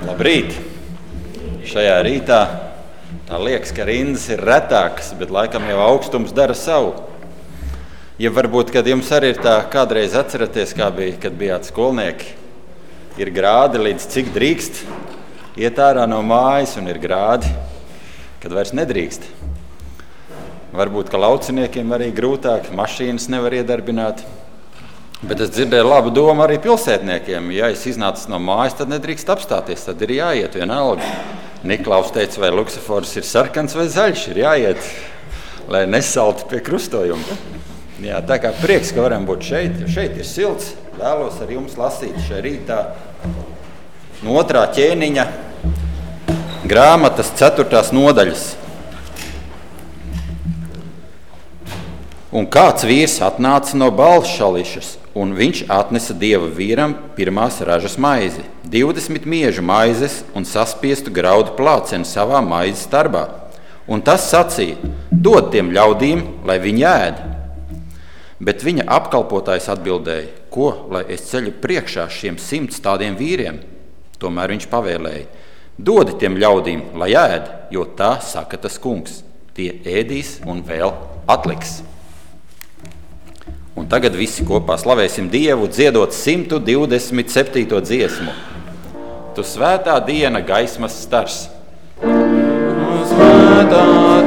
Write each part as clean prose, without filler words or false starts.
Labrīt! Šajā rītā tā liekas, ka rindas ir retākas, bet laikam jau augstums dara savu. Ja varbūt, kad jums arī ir tā, kādreiz atceraties, kā bija, kad bijāt skolnieki, ir grādi līdz cik drīkst, iet ārā no mājas un ir grādi, kad vairs nedrīkst. Varbūt, ka lauciniekiem arī grūtāk, mašīnas nevar iedarbināt. Bet es dzirdēju labu domu arī pilsētniekiem. Ja es iznācu no mājas, tad nedrīkst apstāties, tad ir jāiet vienalga. Niklaus teica, vai luksafors ir sarkans vai zaļš, ir jāiet, lai nesaltu pie krustojuma. Jā, tā kā prieks, ka varam būt šeit, jo šeit ir silts. Vēlos ar jums lasīt šajā rītā no 2. ķēniņa grāmatas 4. nodaļas. Un kāds vīrs atnāca no Balšališas, un viņš atnesa dieva vīram pirmās ražas maizi, 20 miežu maizes un saspiestu graudu plāceni savā maizes tarbā. Un tas sacīja, dod tiem ļaudīm, lai viņi ēd. Bet viņa apkalpotājs atbildēja, ko, lai es ceļu priekšā šiem 100 tādiem vīriem? Tomēr viņš pavēlēja, dodi tiem ļaudīm, lai ēd, jo tā saka tas kungs. Tie ēdīs un vēl atliks. Un tagad visi kopā slavēsim Dievu, dziedot 127. dziesmu. Tu svētā diena, gaismas stars. Svētā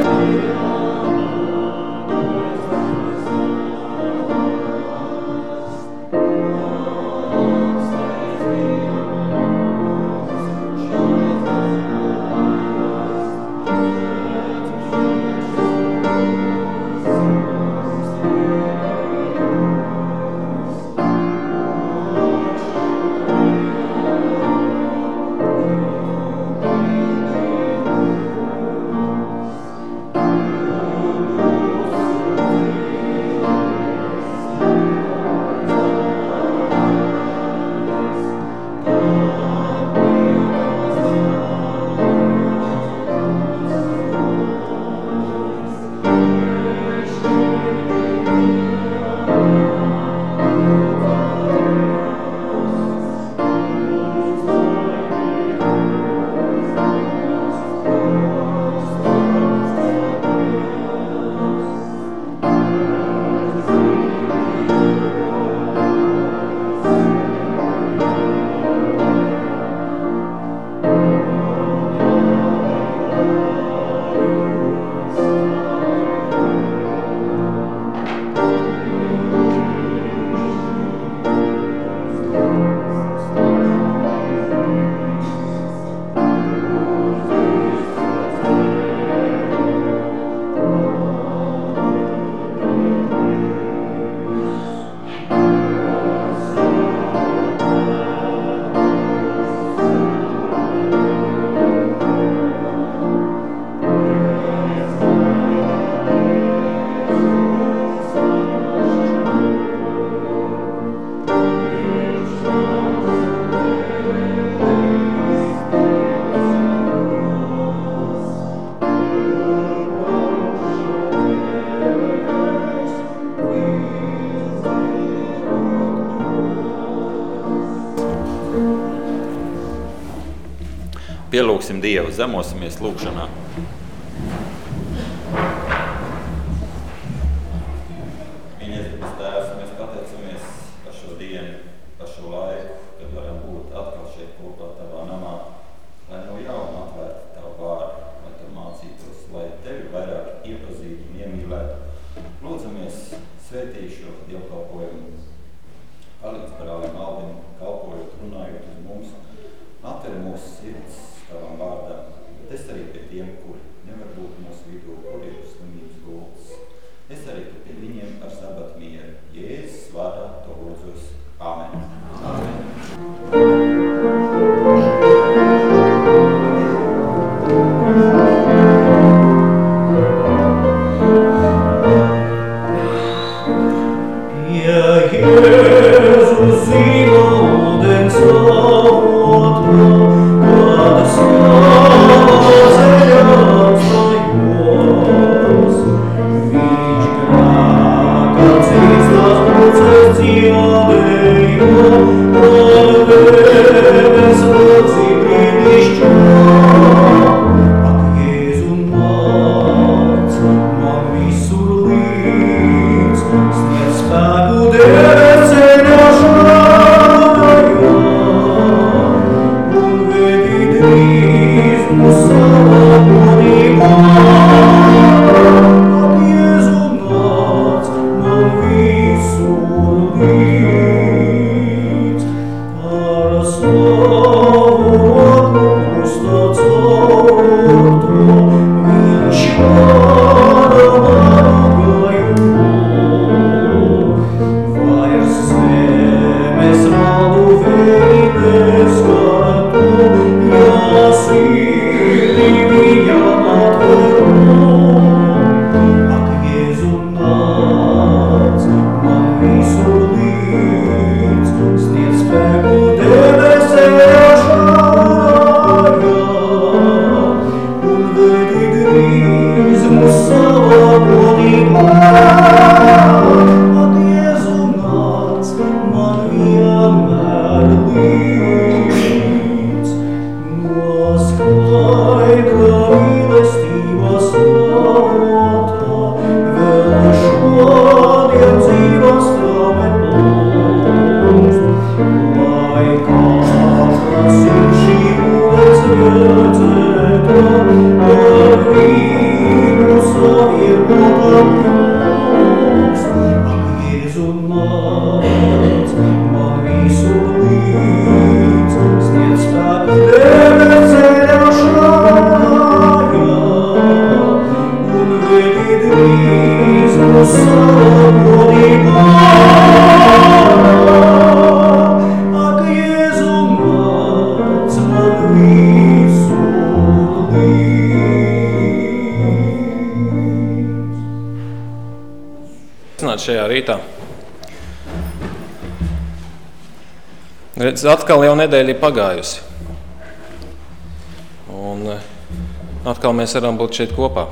pielūgsim Dievu, zemosimies lūgšanā. Mīļais debes Tēvs, mēs pateicamies par šo dienu, par šo laiku, kad varam būt atkal šeit kopā Tavā namā, lai no jauna atvērtu Tavu vārdu, lai Tu mācītos, lai Tevi vairāk iepazītu un iemīlētu. Lūdzamies, svētī šo dievkalpojumu, palīdz brālim Alvim, kalpojot, runājot uz mums, atver mūsu sirds Tavam vārdam, bet es arī pie tiem, kuri nevar būt mūsu vidū, kuri ir slimības gultas. Es arī pie viņiem ar sabatu mieru. Jēzus vārdā to lūdzos. Āmen. Āmen. Amen. Šajā rītā. Redz, atkal jau nedēļa ir pagājusi. Un atkal mēs varam būt šeit kopā.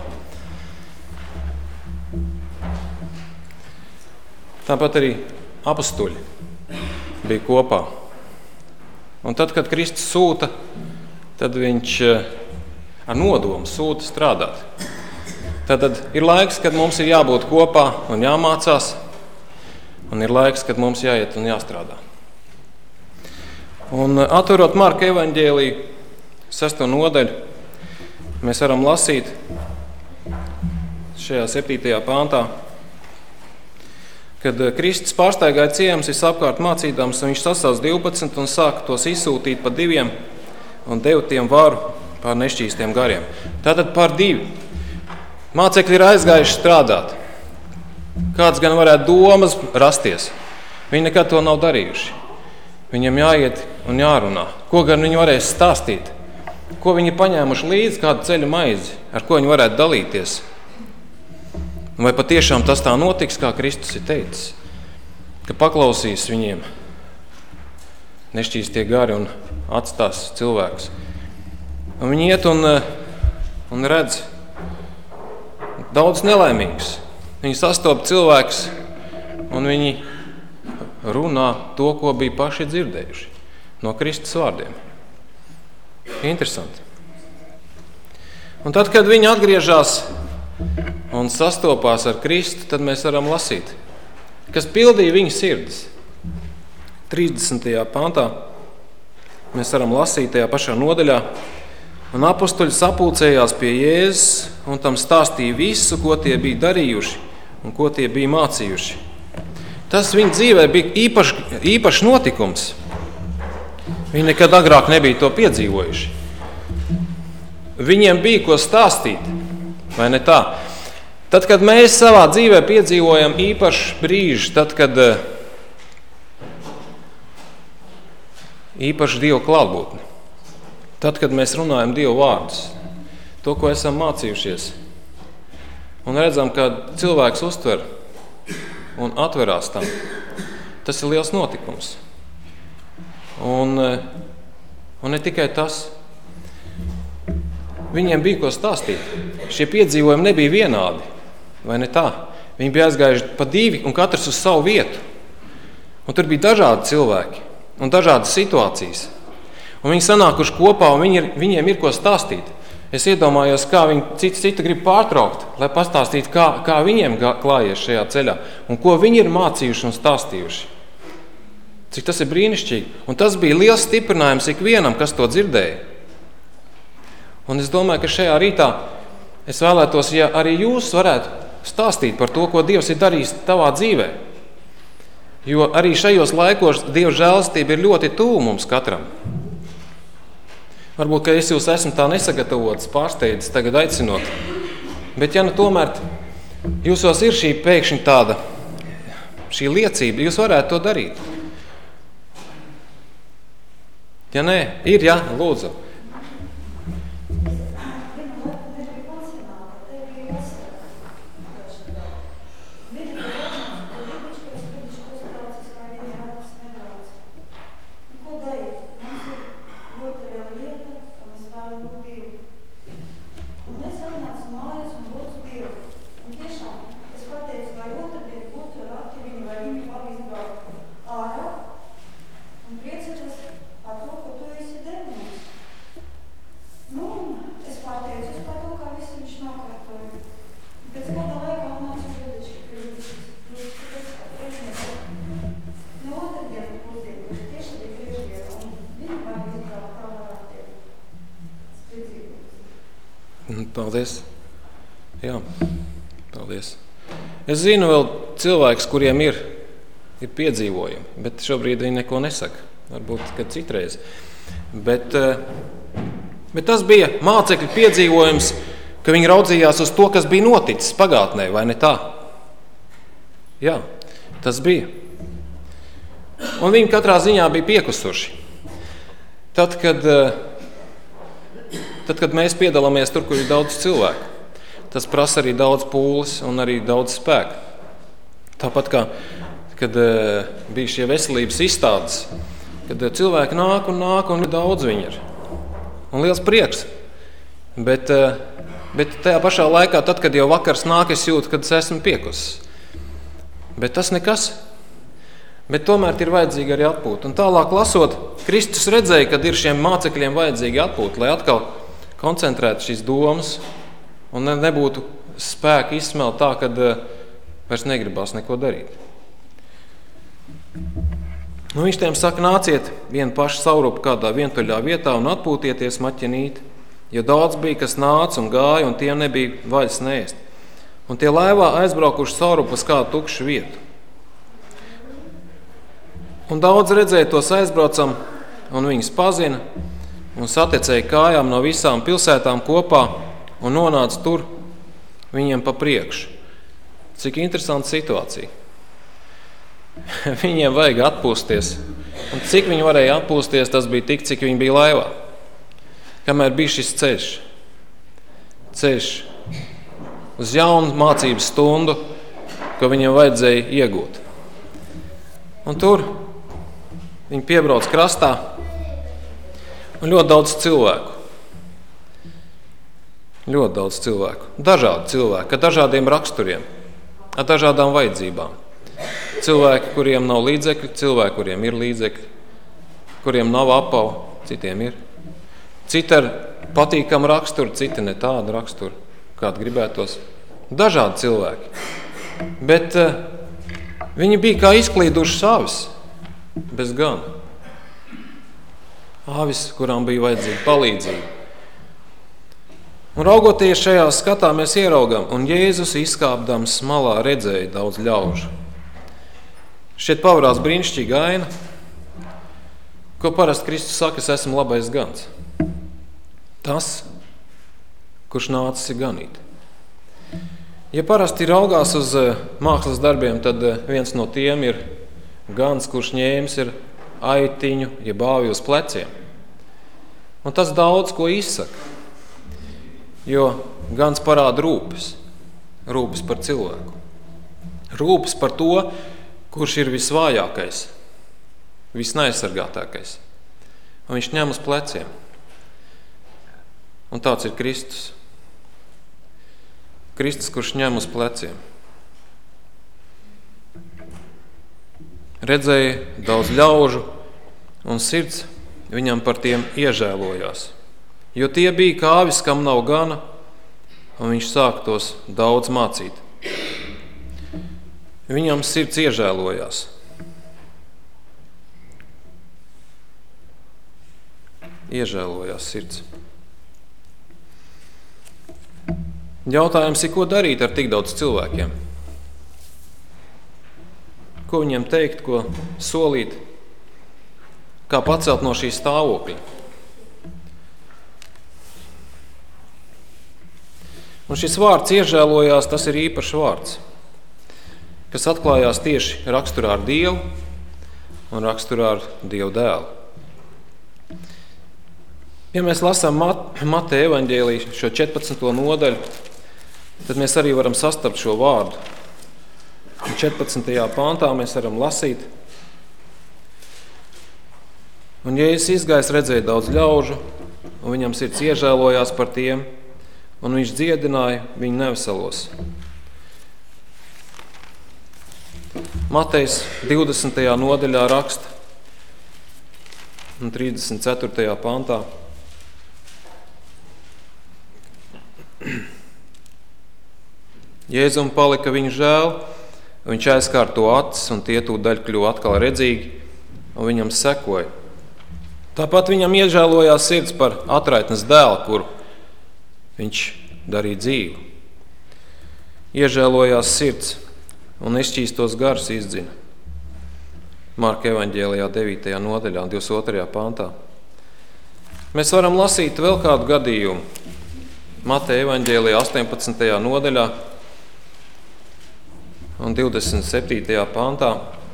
Tāpat arī apostuļi bija kopā. Un tad, kad Kristus sūta, tad viņš ar nodomu sūta strādāt. Tātad ir laiks, kad mums ir jābūt kopā un jāmācās, un ir laiks, kad mums jāiet un jāstrādā. Un atverot Marka evaņģēliju 6. nodaļu, mēs varam lasīt šajā 7. pāntā, kad Kristus pārstaigāja ciemus visapkārt mācīdams, un viņš sasauc 12 un sāka tos izsūtīt pa 2 un deva tiem varu pār nešķīstiem gariem. Tātad pār 2. Mācekļi ir aizgājuši strādāt. Kāds gan varētu domas rasties? Viņi nekad to nav darījuši. Viņiem jāiet un jārunā. Ko gan viņi varēs stāstīt? Ko viņi paņēmuši līdzi, kādu ceļu maizi, ar ko viņi varētu dalīties? Vai patiešām tas tā notiks, kā Kristus ir teicis, ka paklausīs viņiem nešķīstie gari un atstās cilvēkus? Un viņi iet un redz daudz nelaimīgus. Viņi sastopa cilvēkus un viņi runā to, ko bija paši dzirdējuši no Kristus vārdiem. Interesanti. Un tad, kad viņi atgriežas un sastopās ar Kristu, tad mēs varam lasīt, kas pildīja viņu sirdis. 30. pantā mēs varam lasīt tajā pašā nodaļā. Un apostoļi sapulcējās pie Jēzus un tam stāstīja visu, ko tie bija darījuši un ko tie bija mācījuši. Tas viņu dzīvē bija īpašs notikums. Viņi nekad agrāk nebija to piedzīvojuši. Viņiem bija ko stāstīt, vai ne tā? Tad, kad mēs savā dzīvē piedzīvojam īpašs brīžs, tad, kad īpaši Dieva klātbūtne. Tad, kad mēs runājam Dieva vārdus, to, ko esam mācījušies, un redzam, ka cilvēks uztver un atverās tam, tas ir liels notikums. Un ne tikai tas. Viņiem bija ko stāstīt. Šie piedzīvojumi nebija vienādi, vai ne tā? Viņi bija aizgājuši pa 2 un katrs uz savu vietu. Un tur bija dažādi cilvēki un dažādas situācijas. Un viņi sanākuši kopā, un viņiem ir ko stāstīt. Es iedomājos, kā viņi citu grib pārtraukt, lai pastāstītu, kā viņiem klājies šajā ceļā, un ko viņi ir mācījuši un stāstījuši. Cik tas ir brīnišķīgi. Un tas bija liels stiprinājums ikvienam, kas to dzirdēja. Un es domāju, ka šajā rītā es vēlētos, ja arī jūs varētu stāstīt par to, ko Dievs ir darījis tavā dzīvē. Jo arī šajos laikos Dieva žēlastība ir ļoti tuvu mums katram. Varbūt, ka es jūs esmu tā nesagatavots, pārsteidzis tagad aicinot. Bet ja nu tomēr jūsos ir šī pēkšņi tāda, šī liecība, jūs varētu to darīt. Ja nē, ir, ja, lūdzu. Paldies. Jā, paldies. Es zinu vēl cilvēkus, kuriem ir piedzīvojumi, bet šobrīd viņi neko nesaka. Varbūt, kad citreiz. Bet tas bija mācekļu piedzīvojums, ka viņi raudzījās uz to, kas bija noticis pagātnē, vai ne tā? Jā, tas bija. Un viņi katrā ziņā bija piekusuši. Tad, kad mēs piedalāmies tur, kur ir daudz cilvēku, tas prasa arī daudz pūles un arī daudz spēka. Tāpat kā, kad bija šie veselības izstādes, kad cilvēki nāk un daudz viņi ir. Un liels prieks. Bet tajā pašā laikā, tad, kad jau vakars nāk, es jūtu, kad es esmu piekusis. Bet tas nekas. Bet tomēr ir vajadzīga arī atpūta. Un tālāk lasot, Kristus redzēja, kad ir šiem mācekļiem vajadzīga atpūta, lai atkal koncentrētu šīs domas un nebūtu spēka izsmelt tā, kad vairs negribās neko darīt. Nu, viņš tiem saka, nāciet vienu pašu saurupu kādā vientuļā vietā un atpūtieties maķenīt, jo daudz bija, kas nāca un gāja, un tiem nebija vaļas neēst. Un tie laivā aizbraukuši saurupu uz kādu tukšu vietu. Un daudz redzēja tos aizbraucam, un viņus pazina, un satecēja kājām no visām pilsētām kopā, un nonāca tur viņiem pa priekšu. Cik interesanta situācija. Viņiem vajag atpūsties. Un cik viņi varēja atpūsties, tas bija tik, cik viņi bija laivā. Kamēr bija šis ceļš uz jaunu mācības stundu, ko viņiem vajadzēja iegūt. Un tur viņi piebrauc krastā un ļoti daudz cilvēku. Ļoti daudz cilvēku. Dažādi cilvēki, ar dažādiem raksturiem, ar dažādām vajadzībām. Cilvēki, kuriem nav līdzekļi, cilvēki, kuriem ir līdzekļi, kuriem nav apavu, citiem ir. Citi ar patīkamu raksturu, citi ne tādu raksturu, kādu gribētos. Dažādi cilvēki. Bet viņi bija kā izklīdušas avis, bez gana. Avis, kurām bija vajadzīga palīdzība. Un raugoties šajā skatā, mēs ieraugam, un Jēzus izkāpdams malā redzēja daudz ļaužu. Šeit pavarās brīnišķīga aina, ko parasti Kristus saka, es esmu labais gans. Tas, kurš nācis ir ganīt. Ja parasti raugās uz mākslas darbiem, tad viens no tiem ir gans, kurš ņēmis ir aitiņu, ja bāvi uz pleciem. Un tas daudz ko izsaka, jo gans parāda rūpes par cilvēku. Rūpes par to, kurš ir visvājākais, visneaizsargātākais. Un viņš ņem uz pleciem. Un tāds ir Kristus. Kristus, kurš ņem uz pleciem. Redzēja daudz ļaužu, un sirds viņam par tiem iežēlojās. Jo tie bija kā avis, kam nav gana, un viņš sāk tos daudz mācīt. Viņam sirds iežēlojās. Iežēlojās sirds. Jautājums ir, ko darīt ar tik daudz cilvēkiem? Ko viņiem teikt, ko solīt? Kā pacelt no šī stāvokļa? Un šis vārds iežēlojās, tas ir īpašs vārds, kas atklājās tieši raksturā ar Dievu un raksturā ar Dievu dēlu. Ja mēs lasām Mateja evaņģēliju šo 14. nodaļu, tad mēs arī varam sastapt šo vārdu. 14. pāntā mēs varam lasīt. Un Jēzus izgājis, redzēja daudz ļaužu, un viņam sirds iežēlojās par tiem, un viņš dziedināja viņu neveselos. Matejs 20. nodaļā raksta un 34. pāntā. Jēzum palika viņu žēl, viņš aizkārto acis, un tie tūdaļ kļuva atkal redzīgi, un viņam sekoja. Tāpat viņam iežēlojās sirds par atraitnes dēlu, kuru viņš darīja dzīvu. Iežēlojās sirds un nešķīstos garus izdzina. Marka evaņģēlijā 9. nodaļā, 22. pantā. Mēs varam lasīt vēl kādu gadījumu. Mateja evaņģēlijā 18. nodaļā un 27. pantā,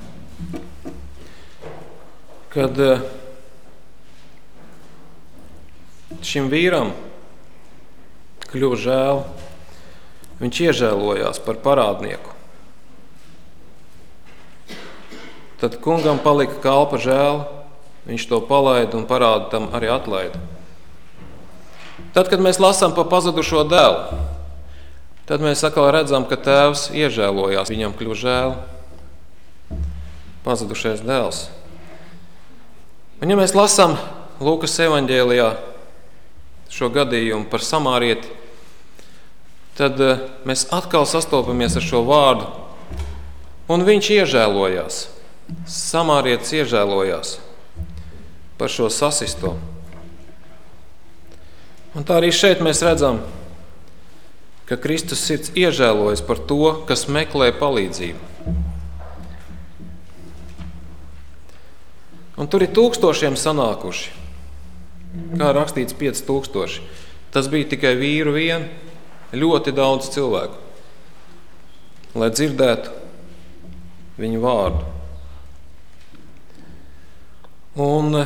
kad šim vīram kļuva žēl, viņš iežēlojās par parādnieku. Tad kungam palika kalpa žēl, viņš to palaida un parādu tam arī atlaida. Tad, kad mēs lasām par pazudušo dēlu, tad mēs atkal redzam, ka tēvs iežēlojās, viņam kļuva žēl. Pazudušais dēls. Un ja mēs lasām Lūkas evaņģēlijā šo gadījumu par samārieti, tad mēs atkal sastopamies ar šo vārdu, un viņš iežēlojās. Samārietis iežēlojās par šo sasisto. Un tā arī šeit mēs redzam, ka Kristus sirds iežēlojas par to, kas meklē palīdzību. Un tur ir tūkstošiem sanākuši. Kā rakstīts 5000. Tas bija tikai vīru vien, ļoti daudz cilvēku, lai dzirdētu viņu vārdu. Un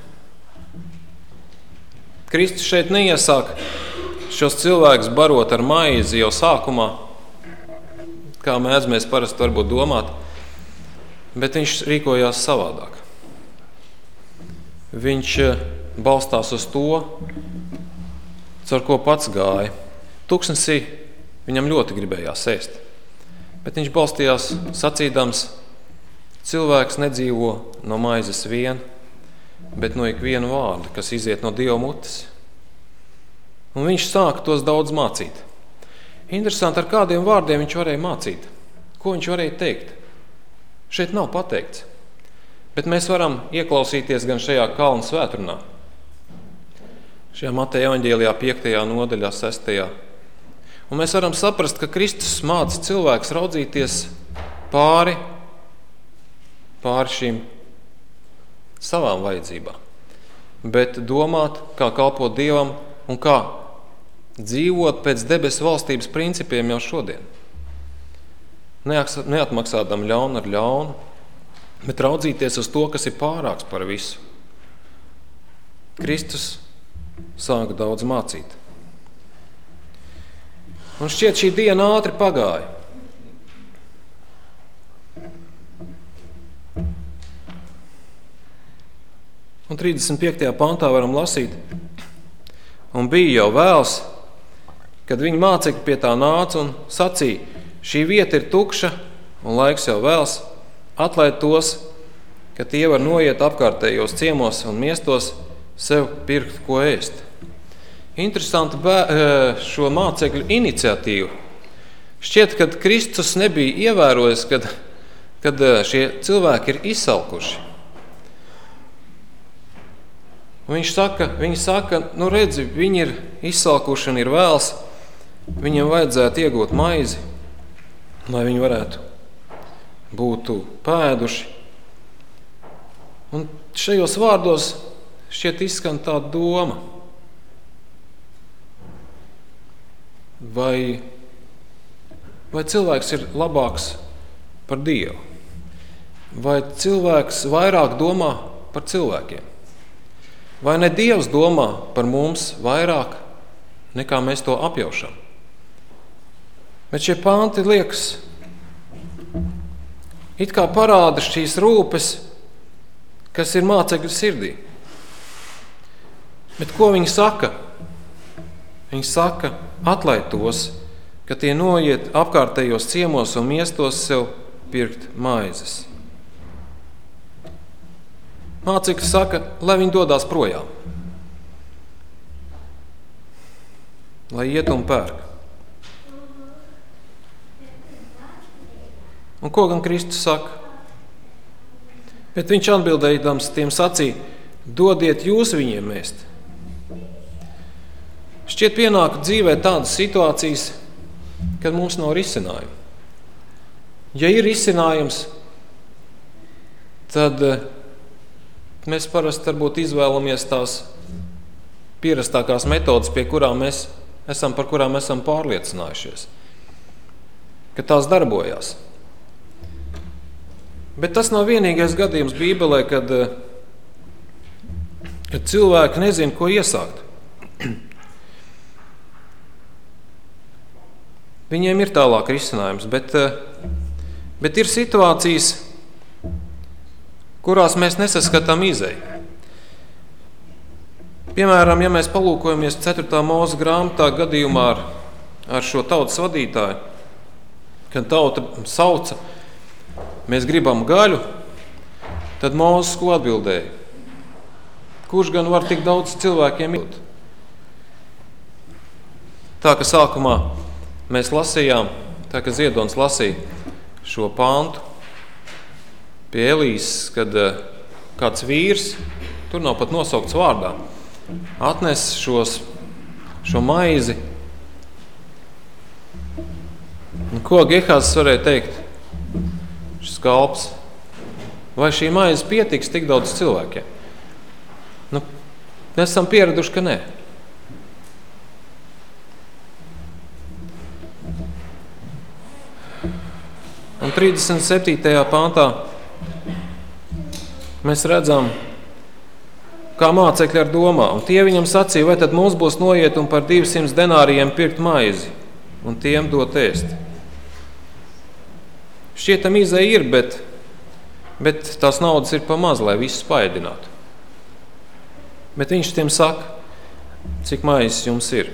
Kristus šeit neiesāk šos cilvēkus barot ar maizi jau sākumā, kā mēs parasti varbūt domāt, bet viņš rīkojās savādāk. Viņš balstās uz to, caur ko pats gāja. Tuksnesī viņam ļoti gribējās ēst, bet viņš balstījās sacīdams, cilvēks nedzīvo no maizes vien, bet no ikviena vārda, kas iziet no Dieva mutes. Un viņš sāka tos daudz mācīt. Interesanti, ar kādiem vārdiem viņš varēja mācīt. Ko viņš varēja teikt? Šeit nav pateikts. Bet mēs varam ieklausīties gan šajā kalnu svētrunā. Šajā Mateja evaņģēlijā 5. nodaļā 6. Un mēs varam saprast, ka Kristus māca cilvēks raudzīties pāri šīm savām vajadzībām, bet domāt, kā kalpot Dievam un kā dzīvot pēc debesu valstības principiem jau šodien. Neatmaksādam ļaunu ar ļaunu, bet raudzīties uz to, kas ir pārāks par visu. Kristus sāka daudz mācīt. Un šķiet, šī diena ātri pagāja. Un 35. pantā varam lasīt, un bija jau vēls, kad viņi mācekļi pie tā nāca un sacīja, šī vieta ir tukša un laiks jau vēls, atlaid tos, ka tie var noiet apkārtējos ciemos un miestos sev pirkt, ko ēst. Interesanti šo mācekļu iniciatīvu. Šķiet, ka Kristus nebija ievērojis, kad šie cilvēki ir izsalkuši. Viņi saka, nu redzi, viņi ir izsalkuši un ir vēls, viņiem vajadzētu iegūt maizi, lai viņi varētu būtu pēduši. Un šajos vārdos šķiet izskan tā doma. Vai cilvēks ir labāks par Dievu? Vai cilvēks vairāk domā par cilvēkiem? Vai ne Dievs domā par mums vairāk, nekā mēs to apjaušam? Bet šie panti liekas, it kā parāda šīs rūpes, kas ir mācekļu sirdī. Bet ko viņi saka? Viņi saka, atlaid tos, ka tie noiet apkārtējos ciemos un miestos sev pirkt maizes. Mācekļi saka, lai viņi dodās projām, lai iet un pērk. Un ko gan Kristus saka? Bet viņš atbildējams tiem sacīja, dodiet jūs viņiem ēst. Šķiet pienāk dzīvē tādas situācijas, kad mums nav risinājumu. Ja ir risinājums, tad mēs parasti varbūt izvēlamies tās pierastākās metodas, par kurām mēs esam pārliecinājušies, ka tās darbojās. Bet tas nav vienīgais gadījums Bībelē, kad cilvēki nezina, ko iesākt. Viņiem ir tālāk risinājums, bet ir situācijas, kurās mēs nesaskatām izēju. Piemēram, ja mēs palūkojamies 4. Mūzes grāmatā gadījumā ar šo tautas vadītāju, kad tauta sauca, mēs gribam gaļu, tad Mūzes ko atbildēja? Kurš gan var tik daudz cilvēkiem iedot? Tā, ka sākumā mēs lasījām, tā ka Ziedonis lasīja šo pāntu pie Elijas, kad kāds vīrs, tur nav pat nosaukts vārdā, atnes šo maizi. Un ko Gehāzs varēja teikt? Šis kalps. Vai šī maize pietiks tik daudz cilvēkiem? Mēs esam pieraduši, ka nē. Un 37. pāntā mēs redzam, kā mācekļi ar domā. Un tie viņam sacīja, vai tad mums būs noiet un par 200 denārijiem pirkt maizi un tiem dot ēst. Šķietam izēja ir, bet tās naudas ir pa maz, lai visus paēdinātu. Bet viņš tiem saka, cik maizes jums ir.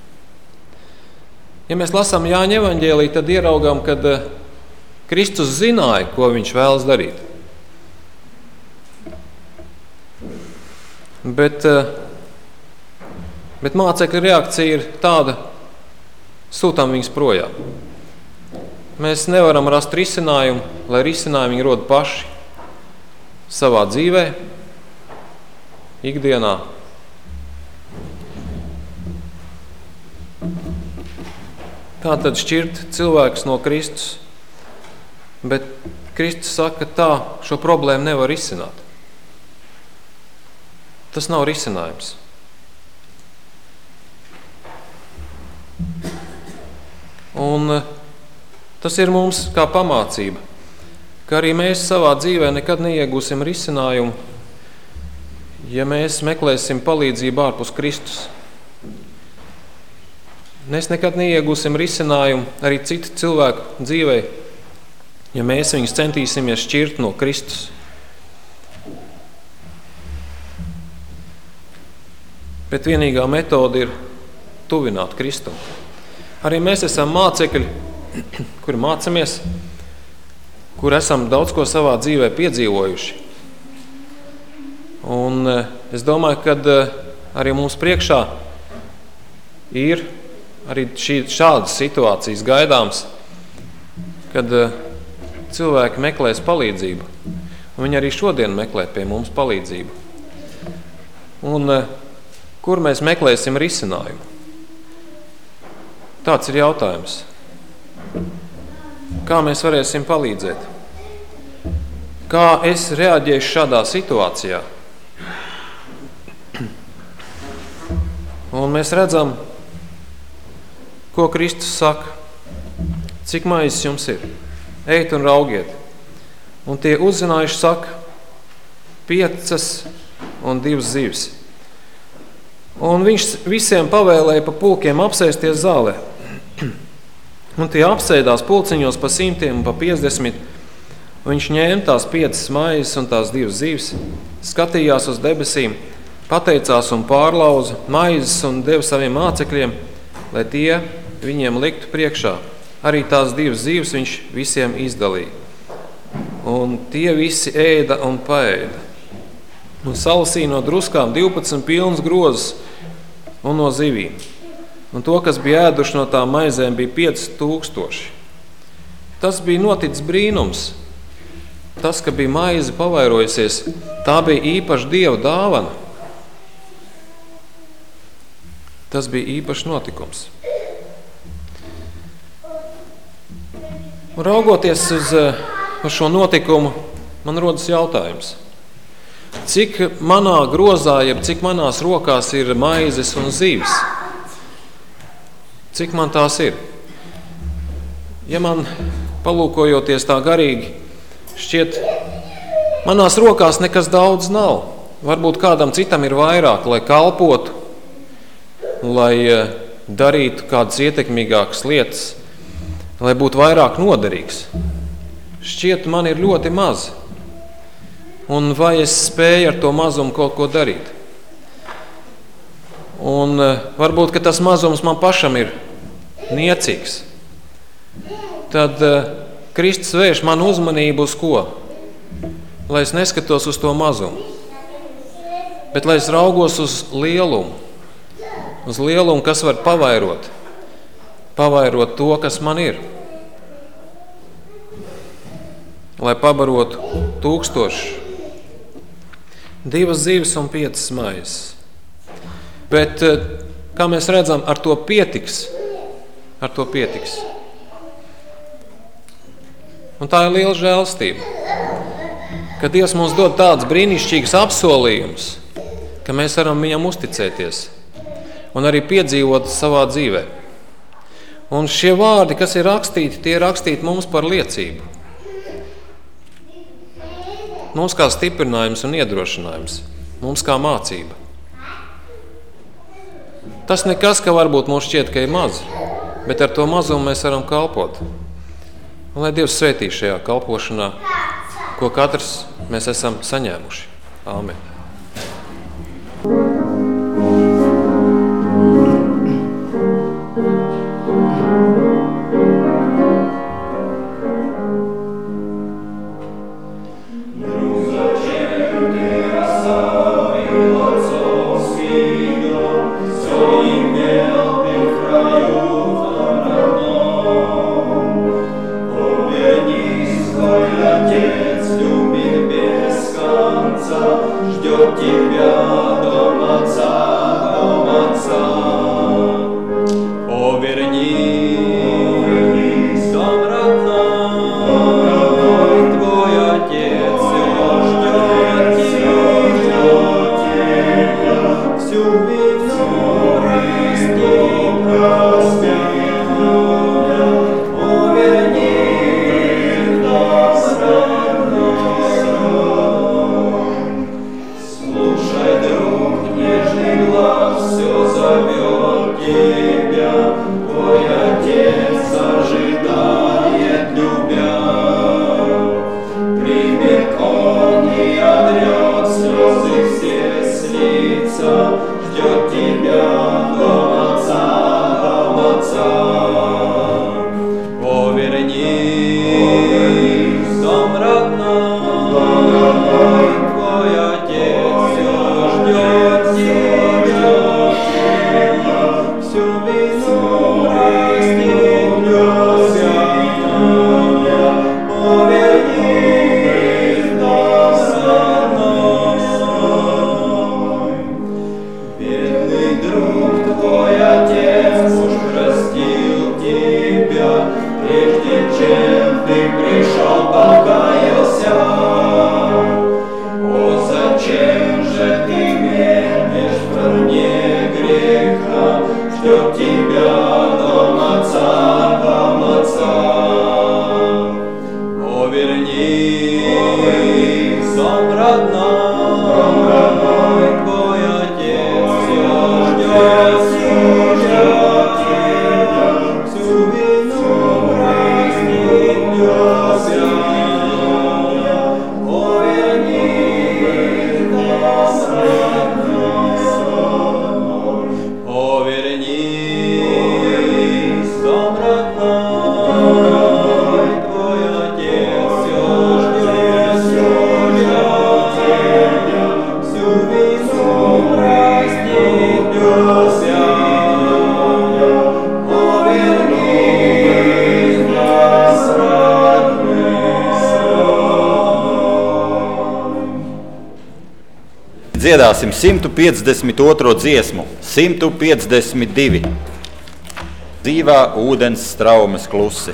Ja mēs lasām Jāņa evaņģēliju, tad ieraugām, kad Kristus zināja, ko viņš vēlas darīt. Bet mācekļa reakcija ir tāda, sūtām viņus projām. Mēs nevaram rast risinājumu, lai risinājumu viņi roda paši savā dzīvē, ikdienā. Tā tad šķirt cilvēks no Kristus, bet Kristus saka, ka tā šo problēmu nevar risināt. Tas nav risinājums. Un tas ir mums kā pamācība, ka arī mēs savā dzīvē nekad neiegūsim risinājumu, ja mēs meklēsim palīdzību ārpus Kristus. Mēs nekad neiegūsim risinājumu arī citu cilvēku dzīvē, ja mēs viņus centīsimies šķirt no Kristus. Bet vienīgā metode ir tuvināt Kristum. Arī mēs esam mācekļi, kuri mācamies, kur esam daudz ko savā dzīvē piedzīvojuši. Un es domāju, ka arī mums priekšā ir arī šādas situācijas gaidāms, kad cilvēki meklēs palīdzību. Un viņi arī šodien meklē pie mums palīdzību. Un kur mēs meklēsim risinājumu? Tāds ir jautājums. Kā mēs varēsim palīdzēt? Kā es reaģēšu šādā situācijā? Un mēs redzam, ko Kristus saka. Cik maizes jums ir? Ejiet un raugiet. Un tie uzzinājuši saka 5 un 2 zivis. Un viņš visiem pavēlēja pa pulkiem apsēsties zālē. Un tie apsēdās pulciņos pa 100 un pa 50. Viņš ņēma tās 5 maizes un tās 2 zivis, skatījās uz debesīm, pateicās un pārlauza maizes un deva saviem mācekļiem, lai tie viņiem liktu priekšā. Arī tās 2 zivis viņš visiem izdalīja. Un tie visi ēda un paēda. Un salasīja no druskām 12 pilnas grozas un no zivīm. Un to, kas bija ēduši no tām maizēm, bija 5000. Tas bija noticis brīnums. Tas, ka bija maize pavairojusies, tā bija īpaša Dieva dāvana. Tas bija īpašs notikums. Un raugoties uz šo notikumu, man rodas jautājums. Cik manā grozā, jeb cik manās rokās ir maizes un zīves? Cik man tās ir? Ja man, palūkojoties tā garīgi, šķiet, manās rokās nekas daudz nav. Varbūt kādam citam ir vairāk, lai kalpotu, lai darītu kādas ietekmīgākas lietas, lai būtu vairāk noderīgs. Šķiet, man ir ļoti maz. Un vai es spēju ar to mazumu kaut ko darīt? Un varbūt, ka tas mazums man pašam ir niecīgs. Tad Kristus vērš manu uzmanību uz ko? Lai es neskatos uz to mazumu, bet lai es raugos uz lielumu. Uz lielumu, kas var pavairot to, kas man ir. Lai pabarotu 1000, 2 zīves un 5 maizes. Bet, kā mēs redzam, ar to pietiks. Un tā ir liela žēlstība, ka Dievs mums dod tāds brīnišķīgs apsolījums, ka mēs varam viņam uzticēties un arī piedzīvot savā dzīvē. Un šie vārdi, kas ir rakstīti, tie ir rakstīti mums par liecību. Mums kā stiprinājums un iedrošinājums, mums kā mācība. Tas nekas, ka varbūt mums šķiet, ka ir maz, bet ar to mazumu mēs varam kalpot. Un lai Dievs svētī šajā kalpošanā, ko katrs mēs esam saņēmuši. Āmen. Слушай, друг, нежный глаз, все зовет. Dziedāsim 152. dziesmu, 152. Dzīvā ūdens straumes klusi.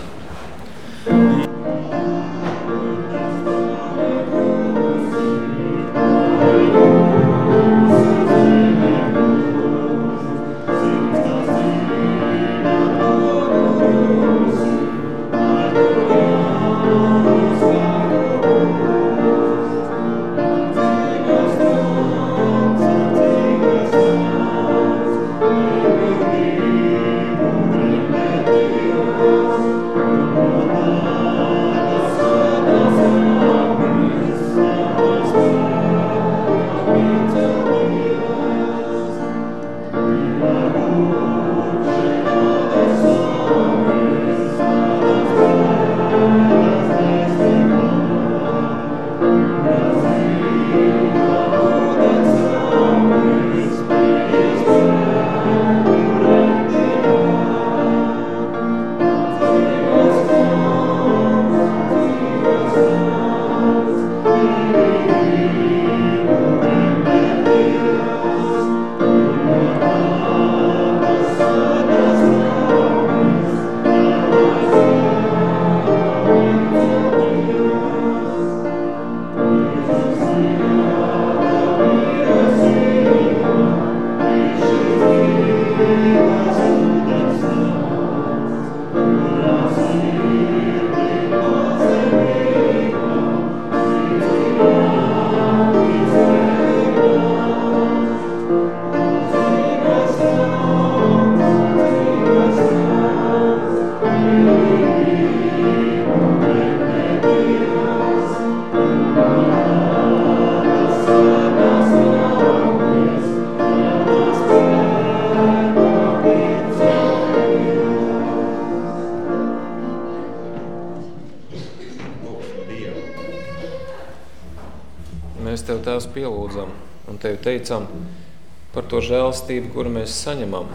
Mēs Tev, Tēvs, pielūdzam un Tev teicam par to žēlastību, kuru mēs saņemam.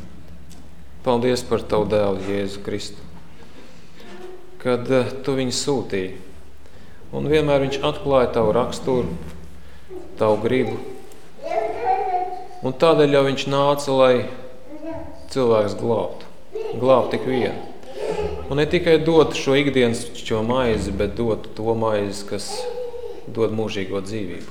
Paldies par Tavu dēlu Jēzu Kristu, kad Tu viņu sūtīji. Un vienmēr viņš atklāja Tavu raksturu, Tavu gribu. Un tādēļ jau viņš nāca, lai cilvēks glābtu tik vienu. Un ne tikai dot šo ikdienas maizi, bet dot to maizi, kas dod mūžīgo dzīvību.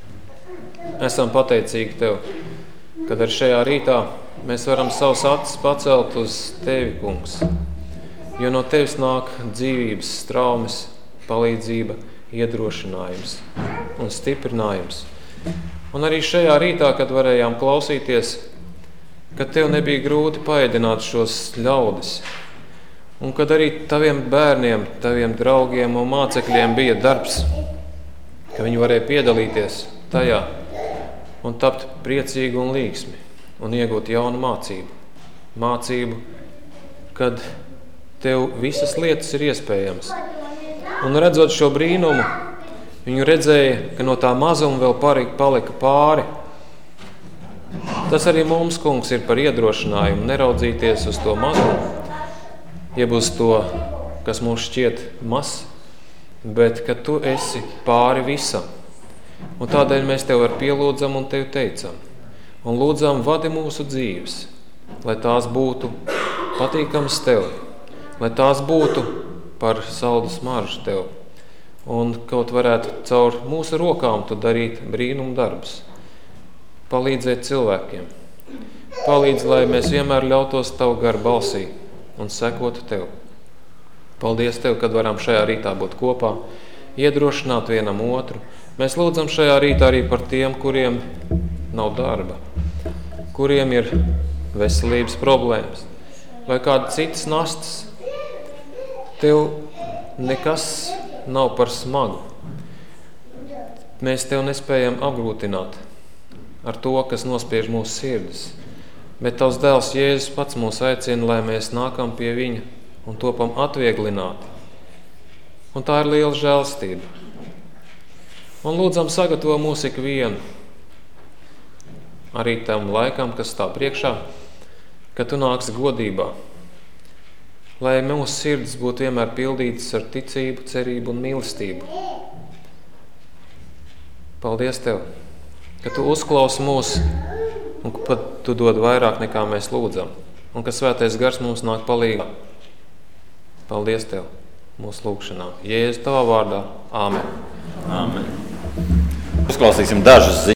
Esam pateicīgi Tev, kad ar šajā rītā mēs varam savus acis pacelt uz Tevi, Kungs, jo no Tevis nāk dzīvības straumes, palīdzība, iedrošinājums un stiprinājums. Un arī šajā rītā, kad varējām klausīties, kad Tev nebija grūti paēdināt šos ļaudis, un kad arī Taviem bērniem, Taviem draugiem un mācekļiem bija darbs, ka viņi varēja piedalīties tajā un tapt priecīgi un līgsmi un iegūt jaunu mācību. Mācību, kad Tev visas lietas ir iespējamas. Un redzot šo brīnumu, viņu redzēja, ka no tā mazuma vēl palika pāri. Tas arī mums, Kungs, ir par iedrošinājumu neraudzīties uz to mazumu, jeb uz to, kas mums šķiet mazs, bet ka Tu esi pāri visam. Un tādēļ mēs Tev ar pielūdzam un Tev teicam. Un lūdzam, vadi mūsu dzīves, lai tās būtu patīkamas Tev, lai tās būtu par saldu smaržu Tev. Un kaut varētu caur mūsu rokām Tu darīt brīnumu darbus. Palīdzēt cilvēkiem. Palīdz, lai mēs vienmēr ļautos Tavu garu balsī un sekotu Tev. Paldies Tev, kad varam šajā rītā būt kopā, iedrošināt vienam otru. Mēs lūdzam šajā rītā arī par tiem, kuriem nav darba, kuriem ir veselības problēmas vai kāda citas nastas. Tev nekas nav par smagu. Mēs Tev nespējam apgrūtināt ar to, kas nospiež mūsu sirdis, bet Tavs dēls Jēzus pats mūs aicina, lai mēs nākam pie Viņa un topam atvieglināti. Un tā ir liela žēlastība. Un lūdzam, sagatavo mūs ikvienu arī tam laikam, kas stāv priekšā, kad Tu nāksi godībā, lai mūsu sirds būtu vienmēr pildītas ar ticību, cerību un mīlestību. Paldies Tev! ka Tu uzklausi mūs un ka pat Tu dod vairāk nekā mēs lūdzam. Un ka Svētais Gars mums nāk palīgā. Paldies Tev mūsu lūgšanā. Jēzus Tavā vārdā. Āmen. Āmen. Uzklausīsim dažas ziņas.